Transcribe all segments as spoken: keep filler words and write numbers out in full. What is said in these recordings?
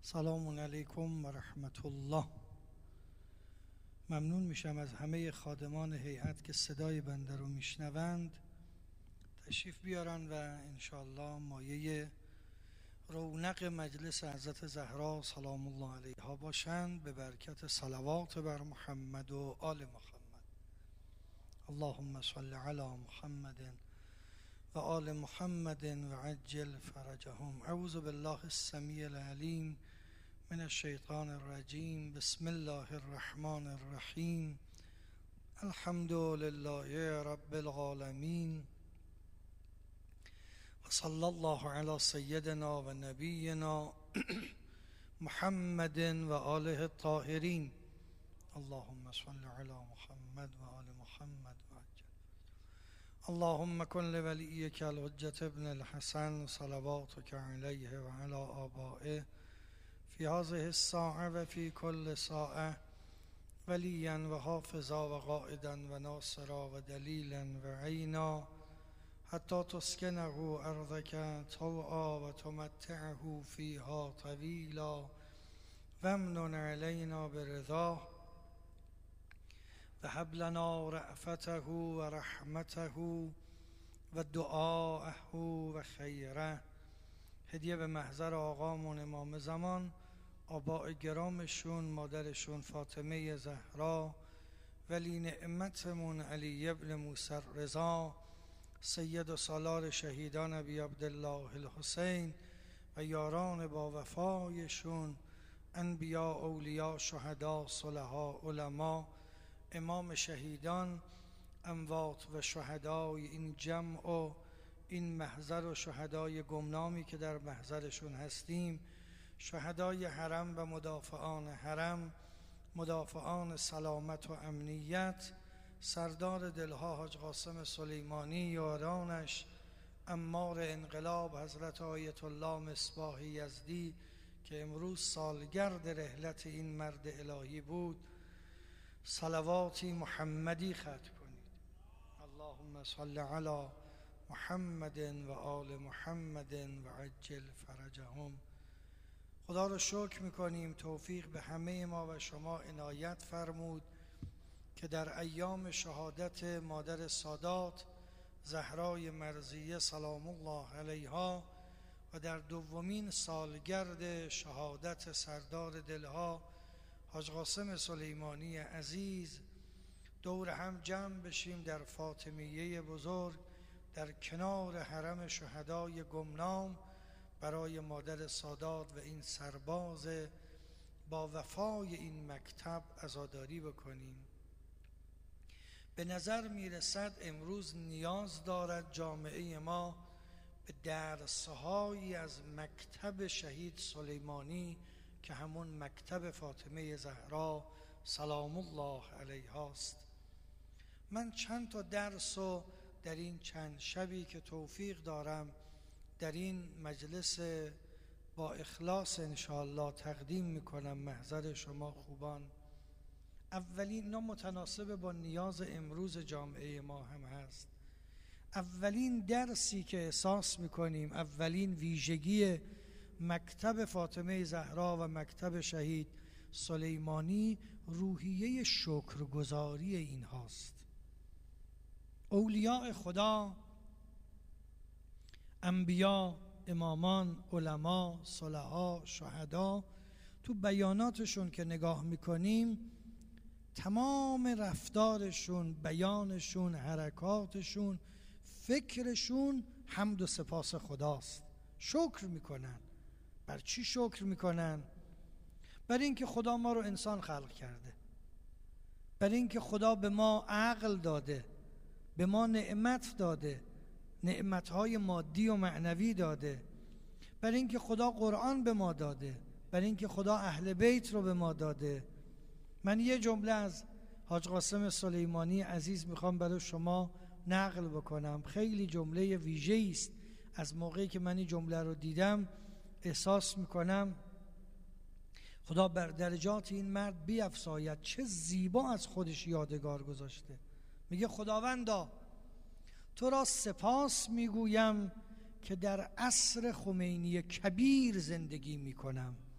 سلام علیکم و رحمت الله. ممنون میشم از همه خادمان هیئت که صدای بنده رو میشنوند تشریف بیارن و انشاءالله مایه رونق مجلس حضرت زهرا سلام الله علیها باشند به برکت صلوات بر محمد و آل محمد. اللهم صل علی محمد و آل محمد و عجل فرجهم. اعوذ بالله السمیع العلیم من الشیطان الرجیم. بسم الله الرحمن الرحیم. الحمد لله رب العالمین و صلی الله علی سیدنا و نبینا محمد و آله الطاهرین. اللهم صل علی محمد و آل محمد و عجل. اللهم کن لولیک الحجة ابن الحسن صلواتک علیه و علی آبائه فی هذه الساعة و فی کل ساعة ولیا و حافظا و قائدا و ناصرا و دلیلا و عینا حتی تسکنه ارضک طوعا و تمتعه فیها طویلا و امنن علینا برضاه و هب لنا رأفته و رحمته و دعاءه و خیره. هدیه به محضر آقامون امام زمان، آباء گرامشون، مادرشون فاطمه زهرا، ولی نعمتمون علی ابن موسی رضا، سید و سالار شهیدان ابی عبدالله الحسین و یاران با وفایشون، انبیا، اولیا، شهدا، صلحا، علما، امام شهیدان، اموات و شهدای این جمع و این محضر و شهدای گمنامی که در محضرشون هستیم، شهدای حرم و مدافعان حرم، مدافعان سلامت و امنیت، سردار دلها حاج قاسم سلیمانی، یارانش، امار انقلاب حضرت آیت الله مصباح یزدی که امروز سالگرد رحلت این مرد الهی بود، صلواتی محمدی ختم کنید. اللهم صل علی محمد و آل محمد و عجل فرجهم. خدا رو شکر میکنیم توفیق به همه ما و شما عنایت فرمود که در ایام شهادت مادر سادات زهرای مرضیه سلام الله علیها و در دومین سالگرد شهادت سردار دلها حاج قاسم سلیمانی عزیز دور هم جمع بشیم در فاطمیه بزرگ در کنار حرم شهدای گمنام برای مادر سادات و این سرباز با وفای این مکتب عزاداری بکنیم. به نظر میرسد امروز نیاز دارد جامعه ما به درسهایی از مکتب شهید سلیمانی که همون مکتب فاطمه زهرا سلام الله علیها است. من چند تا درس رو در این چند شبی که توفیق دارم در این مجلس با اخلاص انشاءالله تقدیم میکنم محضر شما خوبان. اولین اینا متناسب با نیاز امروز جامعه ما هم هست. اولین درسی که احساس میکنیم، اولین ویژگی مکتب فاطمه زهرا و مکتب شهید سلیمانی روحیه شکرگزاری این هاست. اولیاء خدا، انبیا، امامان، علما، صلحا، شهدا، تو بیاناتشون که نگاه میکنیم تمام رفتارشون، بیانشون، حرکاتشون، فکرشون حمد و سپاس خداست. شکر میکنن. بر چی شکر میکنن؟ بر اینکه خدا ما رو انسان خلق کرده، بر اینکه خدا به ما عقل داده، به ما نعمت داده، نعمتهای مادی و معنوی داده، بر اینکه خدا قرآن به ما داده، بر اینکه خدا اهل بیت رو به ما داده. من یه جمله از حاج قاسم سلیمانی عزیز میخوام برای شما نقل بکنم. خیلی جمله ویژه‌ای است. از موقعی که من این جمله رو دیدم احساس میکنم خدا بر درجات این مرد بیفزاید، چه زیبا از خودش یادگار گذاشته. میگه خداوندا تو را سپاس میگویم که در عصر خمینی کبیر زندگی میکنم.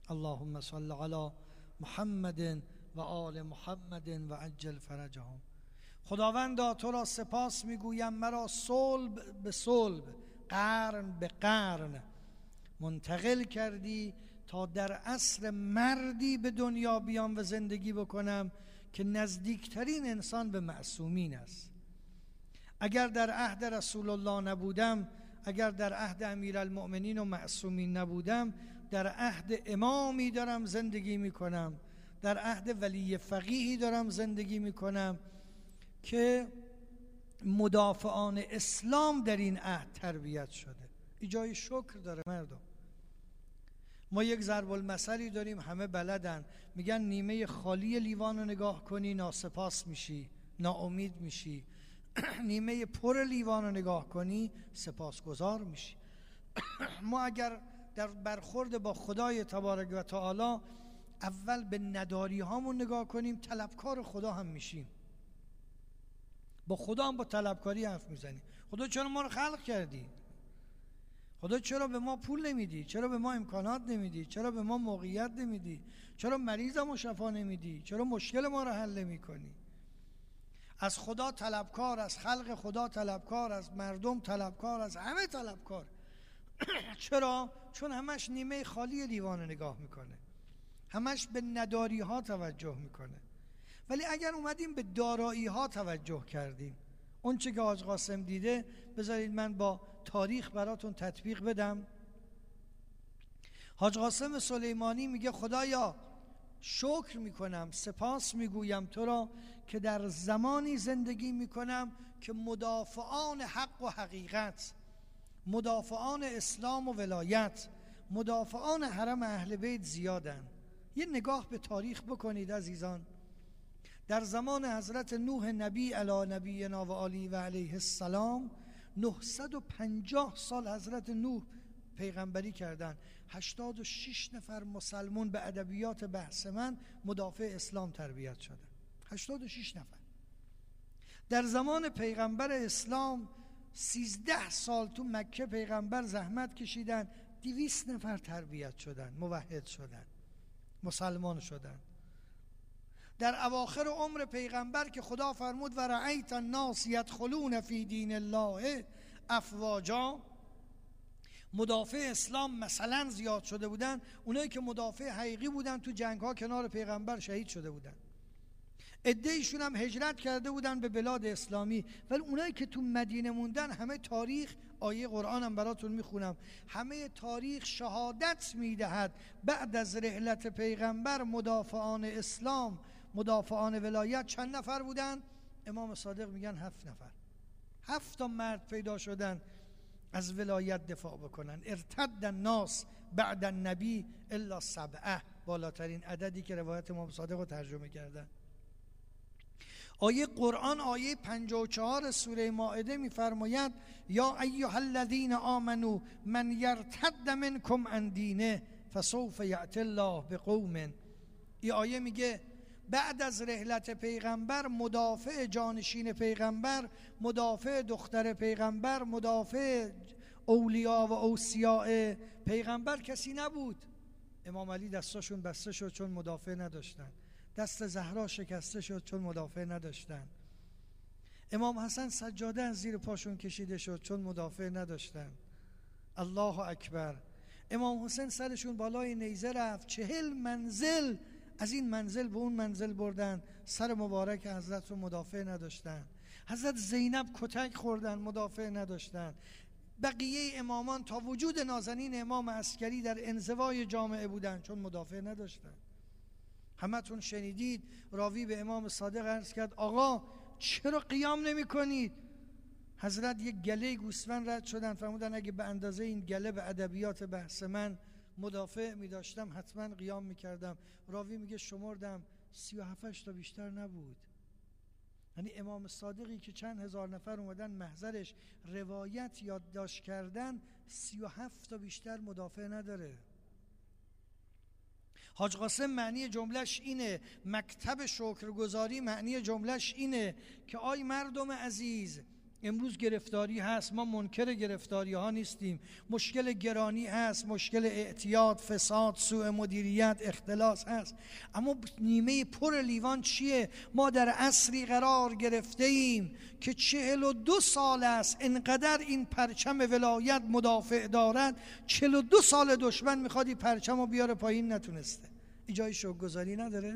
اللهم صل علی محمد و آل محمد و عجل فرجهم. خداوندا تو را سپاس میگویم، مرا صلب به صلب، قرن به قرن منتقل کردی تا در عصر مردی به دنیا بیام و زندگی بکنم که نزدیکترین انسان به معصومین است. اگر در عهد رسول الله نبودم، اگر در عهد امیرالمؤمنین و معصومین نبودم، در عهد امامی دارم زندگی میکنم، در عهد ولی فقیهی دارم زندگی میکنم که مدافعان اسلام در این عهد تربیت شده. ایجای شکر داره مردم. ما یک ضرب المثلی داریم همه بلدن، میگن نیمه خالی لیوان رو نگاه کنی ناسپاس میشی، ناامید میشی. نیمه پر لیوان رو نگاه کنی سپاسگزار میشی. ما اگر در برخورد با خدای تبارک و تعالی اول به نداری هامون نگاه کنیم، طلبکار خدا هم میشیم. با خدا هم با طلبکاری حرف میزنیم. خدا چرا ما رو خلق کردی؟ خدا چرا به ما پول نمیدی؟ چرا به ما امکانات نمیدی؟ چرا به ما موقعیت نمیدی؟ چرا مریضمو شفا نمیدی؟ چرا مشکل ما رو حل نمیکنی؟ از خدا طلبکار، از خلق خدا طلبکار، از مردم طلبکار، از همه طلبکار. چرا؟ چون همش نیمه خالی لیوان نگاه میکنه، همش به نداری ها توجه میکنه. ولی اگر اومدیم به دارایی ها توجه کردیم، اون چه که حاج قاسم دیده، بذارید من با تاریخ براتون تطبیق بدم. حاج قاسم سلیمانی میگه خدایا شکر میکنم، سپاس میگویم تو را که در زمانی زندگی میکنم که مدافعان حق و حقیقت، مدافعان اسلام و ولایت، مدافعان حرم اهل بیت زیادن. یه نگاه به تاریخ بکنید عزیزان. در زمان حضرت نوح نبی علی نبینا و آله و علیه السلام نهصد و پنجاه سال حضرت نوح پیغمبری کردن. هشتاد و شش نفر مسلمون به ادبیات بحث من مدافع اسلام تربیت شدن. هشتاد و شش نفر. در زمان پیغمبر اسلام سیزده سال تو مکه پیغمبر زحمت کشیدن، دویست نفر تربیت شدن، موحد شدن، مسلمان شدن. در اواخر عمر پیغمبر که خدا فرمود و رأیت الناس یدخلون فی دین الله افواجا، مدافع اسلام مثلا زیاد شده بودن. اونایی که مدافع حقیقی بودن تو جنگ ها کنار پیغمبر شهید شده بودن. عده‌ایشون هم هجرت کرده بودن به بلاد اسلامی. ولی اونایی که تو مدینه موندن، همه تاریخ، آیه قرآن هم براتون میخونم، همه تاریخ شهادت میدهد بعد از رحلت پیغمبر مدافعان اسلام، مدافعان ولایت چند نفر بودن؟ امام صادق میگن هفت نفر. هفت تا مرد پیدا شدن از ولایت دفاع بکنن. ارتد الناس بعد النبی الا سبعه، بالاترین عددی که روایت امام صادق رو ترجمه کردن. آیه قرآن آیه پنجاه و چهار سوره مائده میفرماید یا ایها الذین آمنوا من یرتد منکم عن دینه فسوف یأتی الله بقوم. این آیه میگه بعد از رحلت پیغمبر مدافع جانشین پیغمبر، مدافع دختر پیغمبر، مدافع اولیا و اوصیاء پیغمبر کسی نبود. امام علی دستاشون بسته شد چون مدافع نداشتن. دست زهرا شکسته شد چون مدافع نداشتن. امام حسن سجاده از زیر پاشون کشیده شد چون مدافع نداشتن. الله اکبر. امام حسین سرشون بالای نیزه رفت، چهل منزل از این منزل به اون منزل بردن، سر مبارک حضرت رو مدافع نداشتن. حضرت زینب کتک خوردن، مدافع نداشتن. بقیه امامان تا وجود نازنین امام عسکری در انزوای جامعه بودن چون مدافع نداشتن. همتون شنیدید راوی به امام صادق عرض کرد آقا چرا قیام نمی کنید؟ حضرت یک گله گوسفند رد شدن، فرمودن اگه به اندازه این گله به ادبیات بحث من مدافع می داشتم حتما قیام می کردم. راوی میگه شمردم سی و هفتش تا بیشتر نبود. یعنی امام صادقی که چند هزار نفر اومدن محضرش روایت یادداشت کردن، سی و هفت تا بیشتر مدافع نداره. حاج قاسم معنی جملش اینه، مکتب شکرگزاری معنی جملش اینه که آی مردم عزیز، امروز گرفتاری هست، ما منکر گرفتاری ها نیستیم. مشکل گرانی هست، مشکل اعتیاد، فساد، سوء مدیریت، اختلاس هست، اما نیمه پر لیوان چیه؟ ما در عصری قرار گرفته ایم که چهل و دو سال است انقدر این پرچم ولایت مدافع دارد، چهل و دو سال دشمن میخواد این پرچم رو بیاره پایین، نتونسته. این جای شکرگزاری نداره؟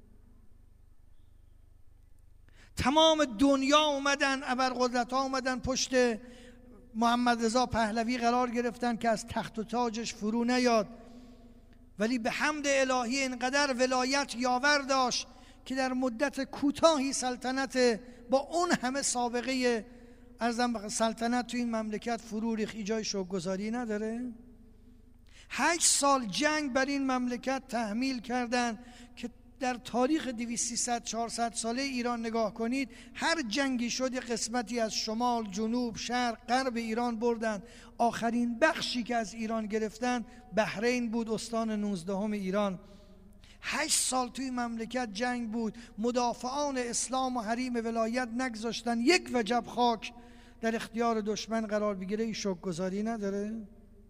تمام دنیا اومدن، ابرقدرت ها اومدن پشت محمد رضا پهلوی قرار گرفتن که از تخت و تاجش فرو نیاد، ولی به حمد الهی اینقدر ولایت یاور داشت که در مدت کوتاهی سلطنت با اون همه سابقه ارزم سلطنت تو این مملکت فرو ریخت. ایجای شکرگزاری نداره؟ هشت سال جنگ بر این مملکت تحمیل کردن که در تاریخ دویست سیصد چهارصد ساله ایران نگاه کنید، هر جنگی شد قسمتی از شمال، جنوب، شرق، غرب ایران بردن. آخرین بخشی که از ایران گرفتن بحرین بود، استان نوزدهم ایران. هشت سال توی مملکت جنگ بود، مدافعان اسلام و حریم ولایت نگذاشتن یک وجب خاک در اختیار دشمن قرار بگیره. این شکرگزاری نداره؟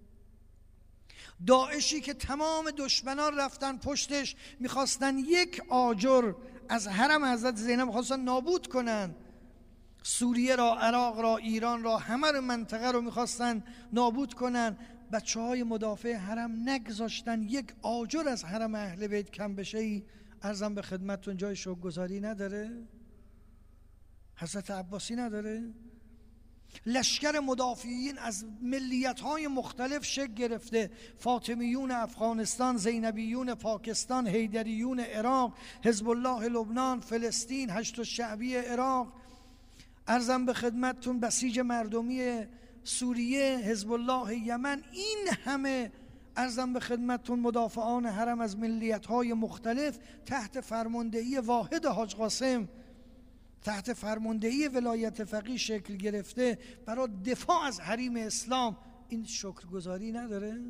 داعشی که تمام دشمنان رفتن پشتش، میخواستن یک آجر از حرم حضرت زینب میخواستن نابود کنن، سوریه را، عراق را، ایران را، همه رو منطقه رو میخواستن نابود کنن. بچه های مدافع حرم نگذاشتن یک آجر از حرم اهل بیت کم بشه. ای عرضم به خدمتتون جای شکرگزاری نداره؟ حضرت عباسی نداره؟ لشکر مدافعین از ملیت‌های مختلف شکل گرفته، فاطمیون افغانستان، زینبیون پاکستان، حیدریون عراق، حزب الله لبنان، فلسطین، هشت الشعبی عراق، عرضم به خدمتتون بسیج مردمی سوریه، حزب الله یمن. این همه عرضم به خدمتتون مدافعان حرم از ملیت‌های مختلف تحت فرماندهی واحد حاج قاسم، تحت فرماندهی ولایت فقیه شکل گرفته برای دفاع از حریم اسلام. این شکرگزاری نداره؟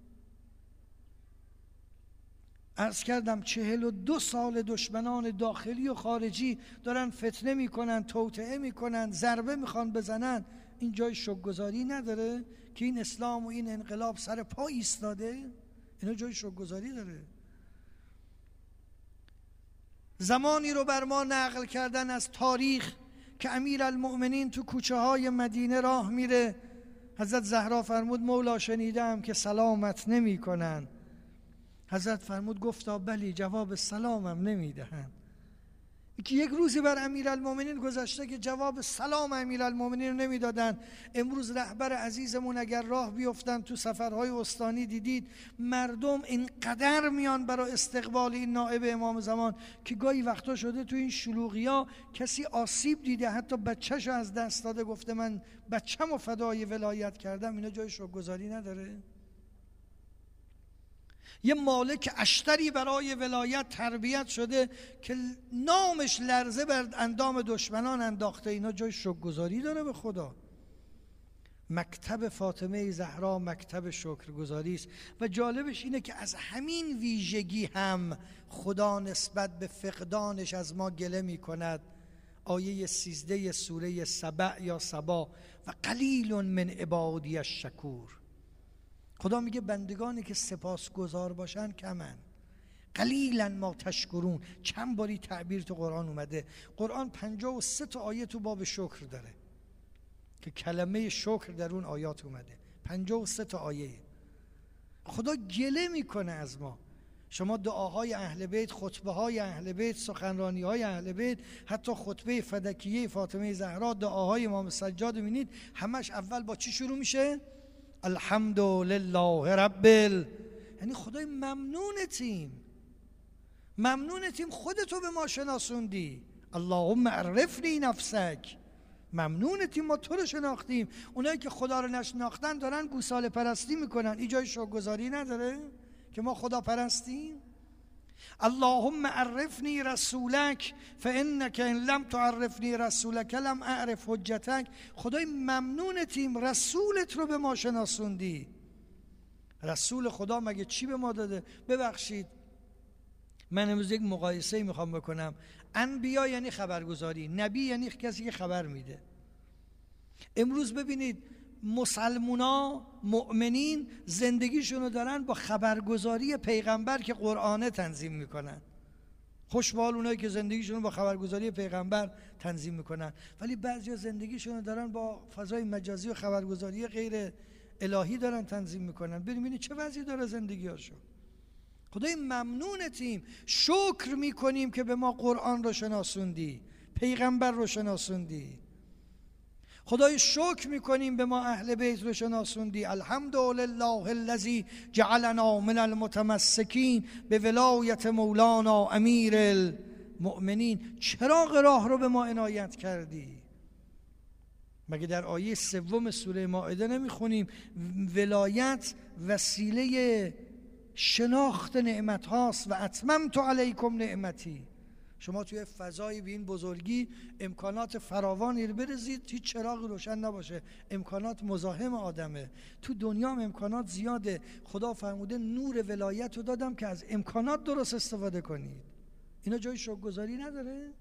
عرض کردم چهل و دو سال دشمنان داخلی و خارجی دارن فتنه میکنن، توطئه میکنن، ضربه میخوان بزنن. این جای شکرگزاری نداره که این اسلام و این انقلاب سر پا ایستاده؟ اینا جای شکرگزاری داره؟ زمانی رو بر ما نقل کردن از تاریخ که امیرالمؤمنین تو کوچه های مدینه راه میره، حضرت زهرا فرمود مولا شنیدم که سلامت نمی کنن. حضرت فرمود گفتا بلی، جواب سلامم نمی دهن. که یک روزی بر امیرالمؤمنین گذشته که جواب سلام امیرالمؤمنین رو نمی دادن. امروز رهبر عزیزمون اگر راه بیفتن تو سفرهای استانی، دیدید مردم اینقدر میان برای استقبال این نائب امام زمان که گاهی وقتا شده تو این شلوغیا کسی آسیب دیده، حتی بچه‌شو از دست داده، گفته من بچه‌مو فدای ولایت کردم. اینا جای شکرگزاری نداره؟ یه مالک اشتری برای ولایت تربیت شده که نامش لرزه بر اندام دشمنان انداخته. اینا جای شکرگزاری داره؟ به خدا. مکتب فاطمه زهرا مکتب شکرگزاری است. و جالبش اینه که از همین ویژگی هم خدا نسبت به فقدانش از ما گله می کند. آیه سیزده سوره سبع یا سبا، و قلیل من عبادی الشکور. خدا میگه بندگانی که سپاسگزار باشن کمن. قلیلا ما تشکرون. چند باری تعبیر تو قرآن اومده. قرآن پنجاه و سه تا آیه تو باب شکر داره که کلمه شکر در اون آیات اومده. پنجاه و سه تا آیه. خدا گله میکنه از ما. شما دعاهای اهل بیت، خطبه های اهل بیت، سخنرانی های اهل بیت، حتی خطبه فدکیه فاطمه زهرا، دعاهای امام سجاد میبینید همش اول با چی شروع میشه؟ الحمد لله رب ال... یعنی خدای ممنونتیم، ممنونتیم خودتو به ما شناسوندی. اللهم عرفنی نفسک. ممنونتیم ما تو رو شناختیم. اونایی که خدا رو نشناختن دارن گوساله پرستی میکنن. این جای شکرگزاری نداره که ما خدا پرستیم؟ اللهم عرفنی رسولک فانک ان لم تعرفنی رسولک لم اعرف حجتک. خدای ممنونتیم رسولت رو به ما شناسوندی. رسول خدا مگه چی به ما داده؟ ببخشید من امروز یک مقایسه میخوام بکنم. انبیا یعنی خبرگزاری، نبی یعنی کسی که خبر میده. امروز ببینید مسلمونا مؤمنین زندگیشونو دارن با خبرگزاری پیغمبر که قرآنه تنظیم میکنن. خوش به حال اونایی که زندگیشونو با خبرگزاری پیغمبر تنظیم میکنن، ولی بعضیا زندگیشونو دارن با فضای مجازی و خبرگزاری غیر الهی دارن تنظیم میکنن. ببینید چه وضعی داره زندگیاشون. خدای ممنونتیم، شکر میکنیم که به ما قرآن رو شناسوندی، پیغمبر رو شناسوندی. خدای شکر میکنیم به ما اهل بیت رو شناسوندی. الحمدلله الذی جعلنا من المتمسکین به ولایت مولانا امیر المؤمنین. چراغ راه رو به ما عنایت کردی. مگه در آیه سوم سوره مائده نمیخونیم ولایت وسیله شناخت نعمت هاست و اتممت علیکم نعمتی؟ شما توی فضایی به این بزرگی امکانات فراوانی رو برزید، هیچ چراغی روشن نباشه، امکانات مزاحم آدمه. تو دنیا هم امکانات زیاده. خدا فرموده نور ولایت رو دادم که از امکانات درست استفاده کنید. اینا جای شکرگزاری نداره؟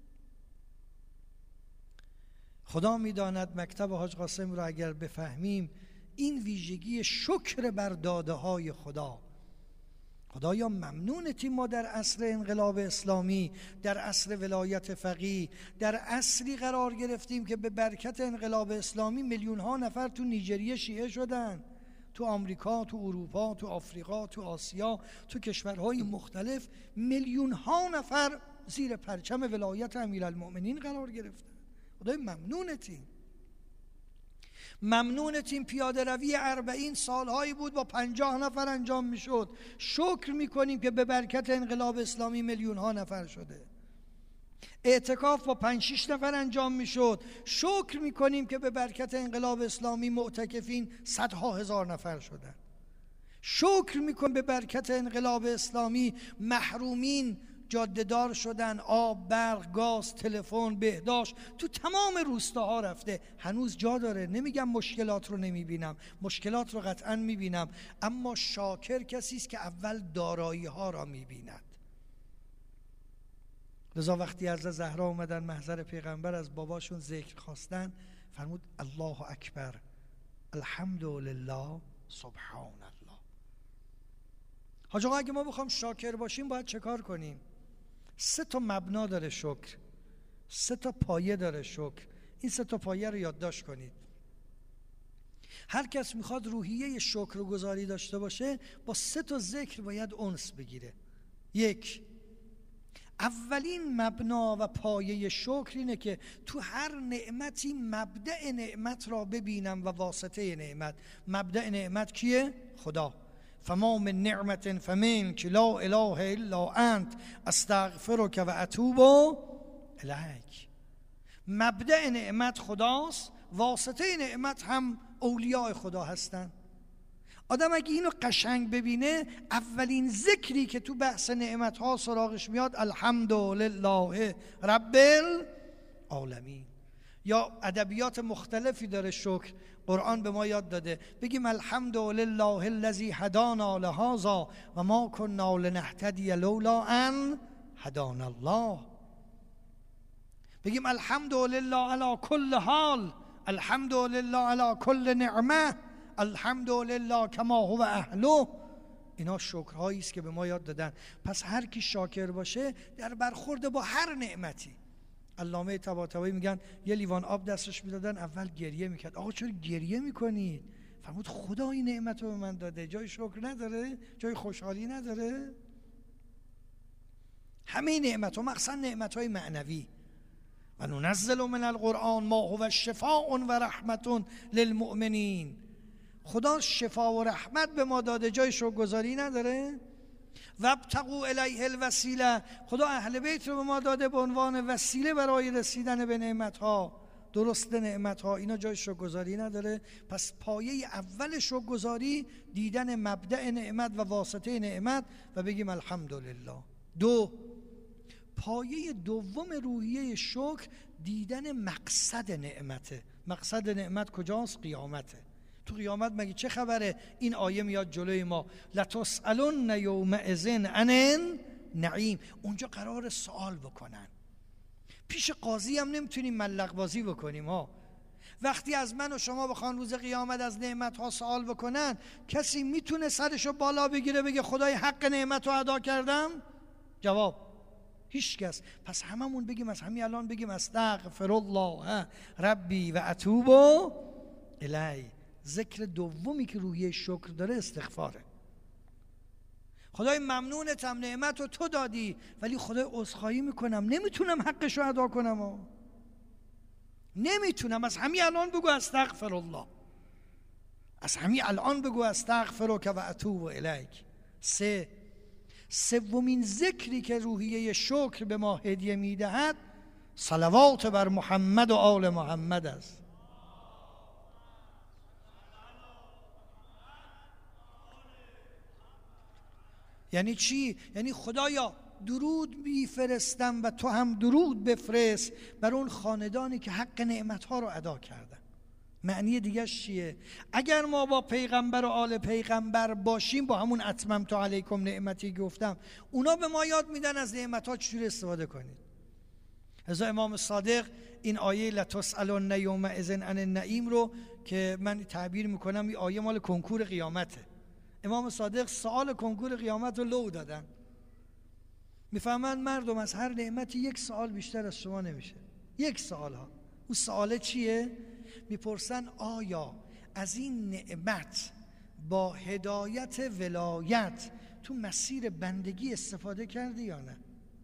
خدا میداند مکتب حاج قاسم رو اگر بفهمیم، این ویژگی شکر بر داده های خدا. خدایا ممنونتیم ما در عصر انقلاب اسلامی، در عصر ولایت فقیه، در عصری قرار گرفتیم که به برکت انقلاب اسلامی میلیون ها نفر تو نیجریه شیعه شدن، تو آمریکا، تو اروپا، تو آفریقا، تو آسیا، تو کشورهای مختلف میلیون ها نفر زیر پرچم ولایت امیرالمؤمنین قرار گرفتن. خدای ممنونتیم. ممنونتیم پیاده روی اربعین سالهایی بود با پنجاه نفر انجام میشد. شکر میکنیم که به برکت انقلاب اسلامی میلیون ها نفر شده. اعتکاف با پنج شش نفر انجام میشد. شکر میکنیم که به برکت انقلاب اسلامی معتکفین صدها هزار نفر شدن. شکر میکنیم به برکت انقلاب اسلامی محرومین جاده‌دار شدن، آب، برق، گاز، تلفن، بهداشت تو تمام روستاها رفته. هنوز جا داره، نمیگم مشکلات رو نمیبینم، مشکلات رو قطعا میبینم، اما شاکر کسی است که اول دارایی ها را میبیند. لذا وقتی حضرت زهرا اومدن محضر پیغمبر از باباشون ذکر خواستن، فرمود الله اکبر الحمدلله سبحان الله. حاج آقا اگه ما بخوام شاکر باشیم باید چه کار کنیم؟ سه تا مبنا داره شکر، سه تا پایه داره شکر. این سه تا پایه رو یادداشت کنید. هر کس میخواد روحیه شکرگزاری داشته باشه با سه تا ذکر باید انس بگیره. یک، اولین مبنا و پایه شکر اینه که تو هر نعمتی مبدأ نعمت را ببینم و واسطه نعمت. مبدأ نعمت کیه؟ خدا. فما من نعمت فمنک لا اله الا انت استغفرک و اتوب الیک. مبدأ نعمت خداست، واسطه نعمت هم اولیاء خدا هستن. آدم اگه اینو قشنگ ببینه، اولین ذکری که تو بحث نعمت ها سراغش میاد الحمدلله رب العالمین. یا ادبیات مختلفی داره شکر، قرآن به ما یاد داده بگیم الحمدلله الذی هدانا لهذا و ما كنا لنهتدی لولا ان هدانا الله. بگیم الحمدلله علی کل حال، الحمدلله علی کل نعمه، الحمدلله کما هو اهله. اینا شکرهایی است که به ما یاد دادن. پس هر کی شاکر باشه در برخورد با هر نعمتی. علامه طباطبایی میگن یه لیوان آب دستش میدادن، اول گریه میکرد. آقا چرا گریه میکنید؟ فرمود خدا این نعمت رو به من داده، جای شکر نداره؟ جای خوشحالی نداره؟ همه نعمت ها، مخصوصا نعمت های معنوی، و ننزل من القرآن ما هو شفاء و رحمت للمؤمنین. خدا شفا و رحمت به ما داده، جای شکرگزاری نداره؟ وابتغوا الیه الوسیله، خدا اهل بیت رو به ما داده به عنوان وسیله برای رسیدن به نعمتها، درست نعمتها. اینا جای شکرگزاری نداره؟ پس پایه اول شکرگزاری دیدن مبدأ نعمت و واسطه نعمت و بگیم الحمدلله. دو، پایه دوم روحیه شکر دیدن مقصد نعمته. مقصد نعمت کجاست؟ قیامته. تو قیامت مگه چه خبره؟ این آیه میاد جلوی ما لتسألن یومئذ عن النعیم. اونجا قرار سوال بکنن. پیش قاضی هم نمیتونیم ملق بازی بکنیم ها. وقتی از من و شما بخوان روز قیامت از نعمت‌ها سوال بکنن، کسی میتونه سرشو بالا بگیره بگه خدای حق نعمت رو ادا کردم؟ جواب هیچ کس. پس هممون بگیم، از همین الان بگیم استغفر الله ربی و اتوب الی. ذکر دومی که روحیه شکر داره استغفاره. خدای ممنونتم، نعمت رو تو دادی، ولی خدای عذرخواهی میکنم نمیتونم حقش رو ادا کنم و نمیتونم. از همین الان بگو استغفر الله، از همین الان بگو استغفرک و اتوب الیک. سه سومین ذکری که روحیه شکر به ما هدیه میدهد صلوات بر محمد و آل محمد است. یعنی چی؟ یعنی خدایا درود میفرستم و تو هم درود بفرست بر اون خاندانی که حق نعمتها رو ادا کردن. معنی دیگه‌اش چیه؟ اگر ما با پیغمبر و آل پیغمبر باشیم، با همون اتممت علیکم نعمتی گفتم، اونا به ما یاد میدن از نعمتها چجوری استفاده کنید. لذا امام صادق این آیه لتسألن یومئذ عن النعیم رو که من تعبیر میکنم این آیه مال کنکور قیامته، امام صادق سوال کنکور قیامت رو لو دادن. میفهمن مردم از هر نعمتی یک سوال بیشتر از شما نمیشه. یک سوال ها. اون سواله چیه؟ میپرسن آیا از این نعمت با هدایت ولایت تو مسیر بندگی استفاده کردی یا نه؟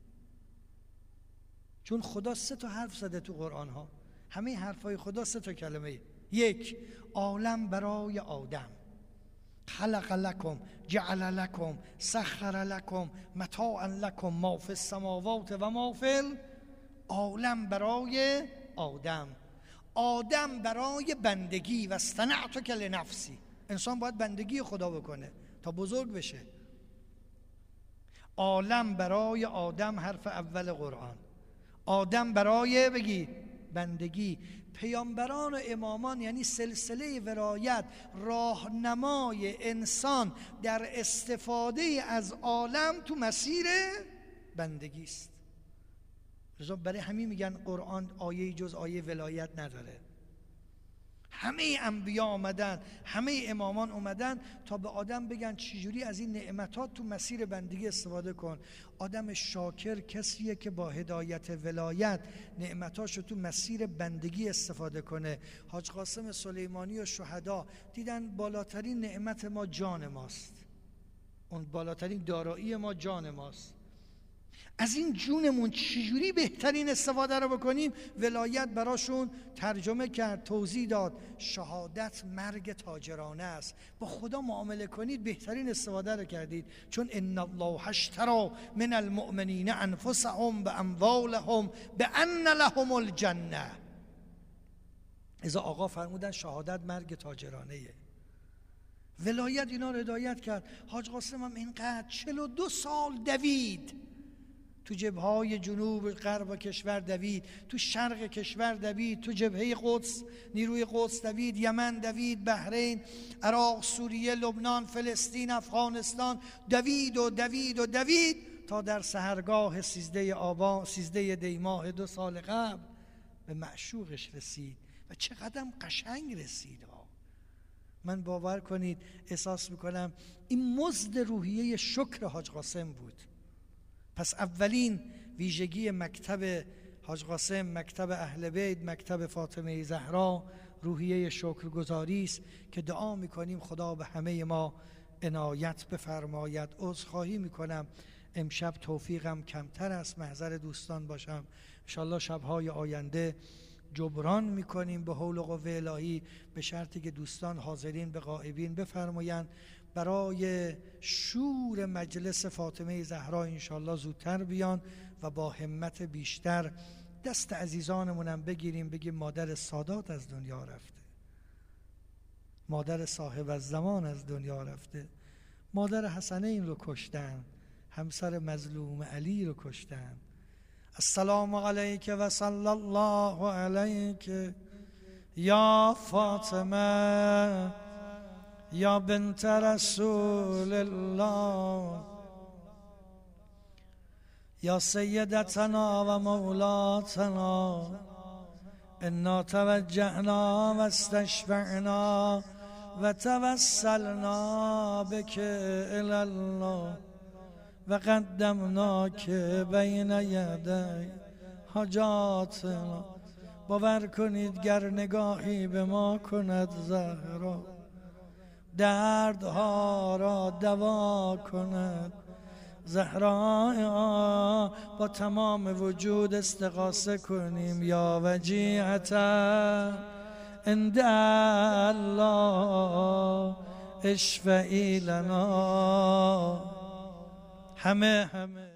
چون خدا سه تا حرف زده تو قرآن ها، همه حرفای خدا سه تا کلمه. یک، عالم برای آدم، خلق لکم جعل لکم سخر لکم متاعا لکم ما فی السماوات و ما فی عالم برای آدم. آدم برای بندگی و اصطنعتک لنفسی. انسان باید بندگی خدا بکنه تا بزرگ بشه. عالم برای آدم حرف اول قرآن، آدم برای بگی بندگی. پیامبران و امامان یعنی سلسله ولایت، راهنمای انسان در استفاده از عالم تو مسیر بندگی است. لذا برای همین میگن قرآن آیه جز آیه ولایت نداره. همه انبیا آمدن، همه امامان اومدن تا به آدم بگن چجوری از این نعمتات تو مسیر بندگی استفاده کن. آدم شاکر کسیه که با هدایت ولایت نعمتاشو تو مسیر بندگی استفاده کنه. حاج قاسم سلیمانی و شهدا دیدن بالاترین نعمت ما جان ماست، اون بالاترین دارایی ما جان ماست. از این جونمون چجوری بهترین استفاده رو بکنیم؟ ولایت براشون ترجمه کرد، توضیح داد. شهادت مرگ تاجرانه است. با خدا معامله کنید بهترین استفاده رو کردید، چون ان الله اشتری من المؤمنین انفسهم باموالهم بان لهم الجنه. اذا آقا فرمودن شهادت مرگ تاجرانه. ولایت اینا رو هدایت کرد. حاج قاسم هم اینقدر چهل و دو سال دوید، تو جبهه‌های جنوب غرب کشور دوید، تو شرق کشور دوید، تو جبهه قدس نیروی قدس دوید، یمن دوید، بحرین، عراق، سوریه، لبنان، فلسطین، افغانستان دوید و دوید و دوید تا در سحرگاه سیزده آبان سیزده دی ماه دو سال قبل به معشوقش رسید و چقدر قشنگ رسید ها. من باور کنید احساس میکنم این مزد روحیه شکر حاج قاسم بود. پس اولین ویژگی مکتب حاج قاسم، مکتب اهل بیت، مکتب فاطمه زهرا روحیه شکرگزاری است که دعا میکنیم خدا به همه ما عنایت بفرماید. عذرخواهی میکنم امشب توفیقم کمتر است، محضر دوستان باشم. انشالله شبهای آینده جبران میکنیم به حول و قوه الهی، به شرطی که دوستان حاضرین به غائبین بفرمایند. برای شور مجلس فاطمه زهرا انشالله زودتر بیان و با همت بیشتر دست عزیزانمونم بگیریم، بگیم مادر سادات از دنیا رفته، مادر صاحب الزمان از دنیا رفته، مادر حسنین رو کشتن، همسر مظلوم علی رو کشتن. السلام علیک و صلی الله علیک یا فاطمه یا بنت رسول الله یا سیدتنا و مولاتنا انا توجهنا و استشفعنا و توسلنا بك الی الله و قدمناک بین یدی حاجاتنا. باور کنید گر نگاهی به ما کند زهرا، دردها را دوا کند. زهرا با تمام وجود استغاثه کنیم. یا وجیعتا عند الله اشفعی لنا. همه همه